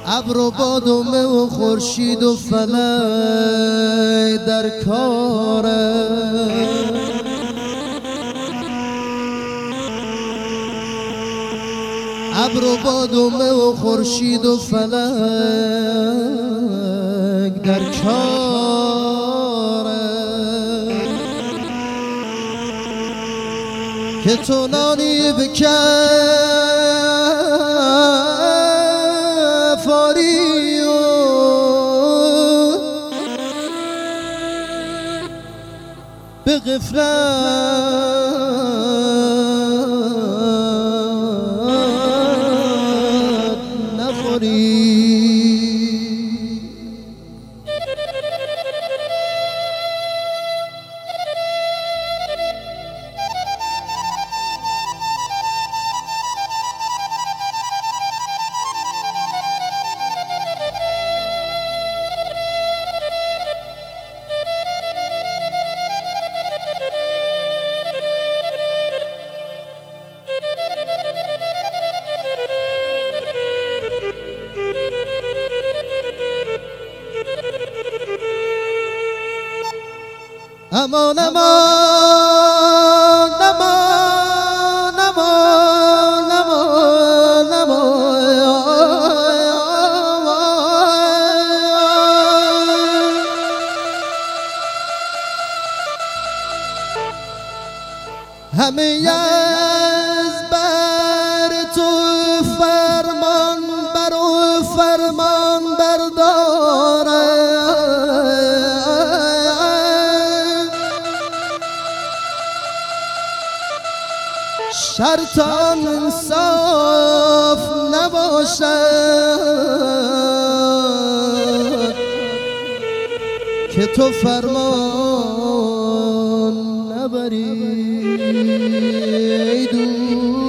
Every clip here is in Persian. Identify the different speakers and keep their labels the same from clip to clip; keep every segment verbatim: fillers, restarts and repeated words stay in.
Speaker 1: ابر و باد و مه و خورشید و فلک در کاره، ابر و باد و مه و خورشید و فلک در کاره، که تو نانی بکفاری و به غفلت نخوری. امان امان امان امان امان امان، همه از بر تو فرمان بر و فرمان برداره، شرطان انصاف نباشد که تو فرمان نبری ای دوست.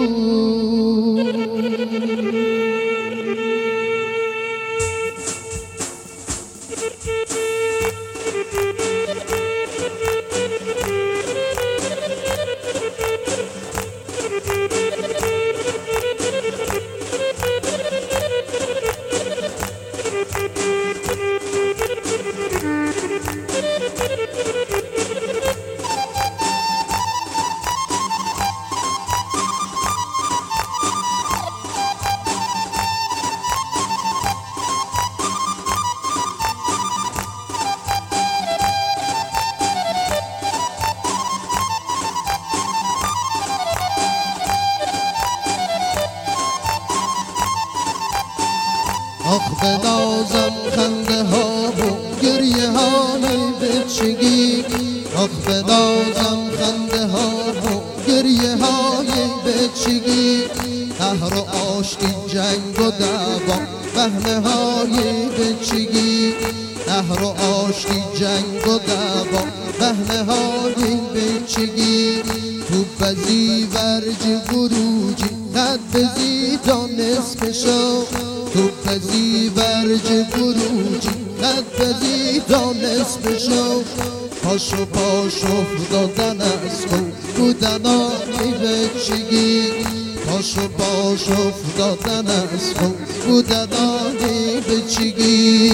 Speaker 1: آخ به نازم خنده ها و گریه های بچگی، آخ به نازم خنده ها و گریه های بچگی، قهر و آشتی جنگ و دعوا بهنه های بچگی، قهر و آشتی جنگ و دعوا بهنه های بچگی، تو بزی ورج بروجی قد بزی تا نصف شو، تو پزی ورج بروجی قد پزی تا نصف شو، پاشو پاشو دادن از خود بودن آنی بچگی، پاشو پاشو دادن از خود بودن آنی بچگی.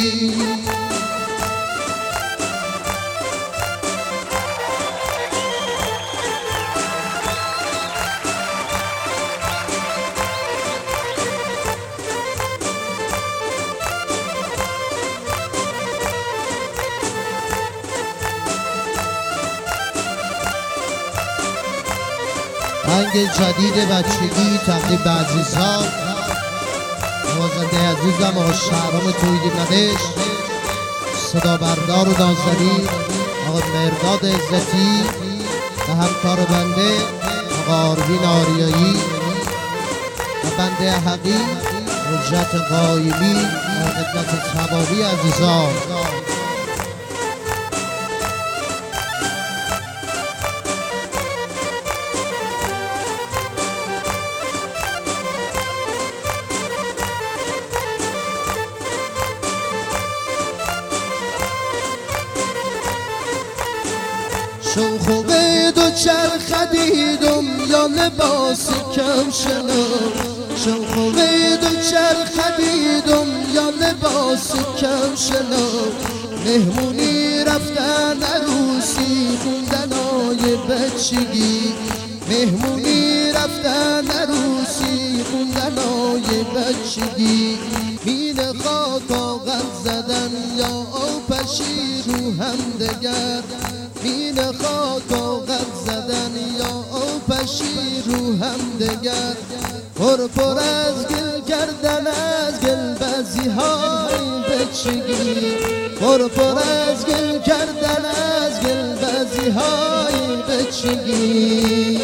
Speaker 1: رنگ جدید بچگی تقدیم به عزیزان، نوازنده عزیزم آقا شهرام توحیدی ندش، صدا بردار و دانسری آقا مرداد عزتی و همکار بنده آقا آروین آریایی و بنده حقی حجت قایمی و خدمت ثوابی عزیزان. شوخ و قید و چرخ دیدم یا لباس کم شنو، شوخوی دو چرخیدم یا لباس کمشنا مهمونی رفتن عروسی خوندن های بچگی مهمونی رفتن عروسی خوندن های بچگی مینه خاک آغل زدن یا آپشی رو هم دگر مینه خاک آغل زدن یا آپشی رو هم دگر پر پر از گل کردن از گل بزی های بچگی پر پر از گل کردن از گل بزی های بچگی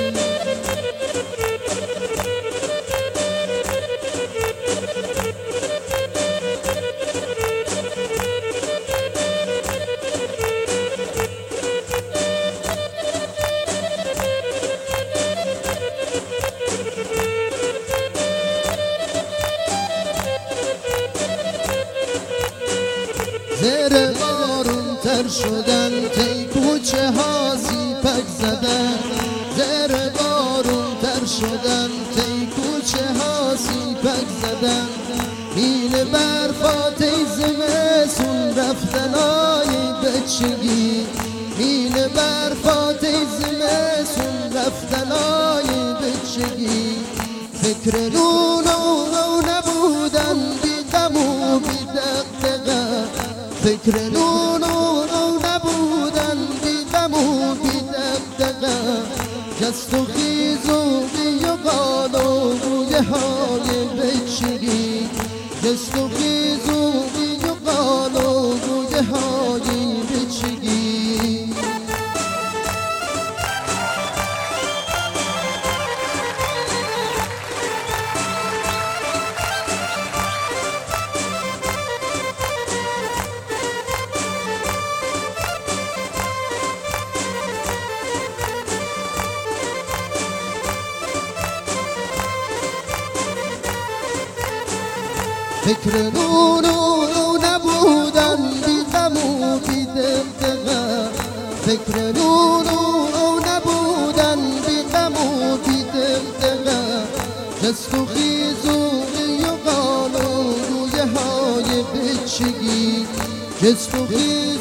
Speaker 1: زیر بارون تر شدن تی کوچه ها زیپک زدن زیر بارون تر شدن تی کوچه ها زیپک زدن میل برفات زمستون رفتن های بچگی میل برفات زمستون رفتن های بچگی فکر نون و نبودن بی غم و بی دغدغه فکر نون و نبودن بی غم و بی دغدغه جست و خیز و بی و قال و بویه های بچگی جست و خیز و بی و قال و بویه های بچگی فکر نون و نبودن بی غم و بی دغدغه فکر نون و نبودن بی غم و بی دغدغه جست و خیز و بی و قال و رویه های بچگی جست و خیز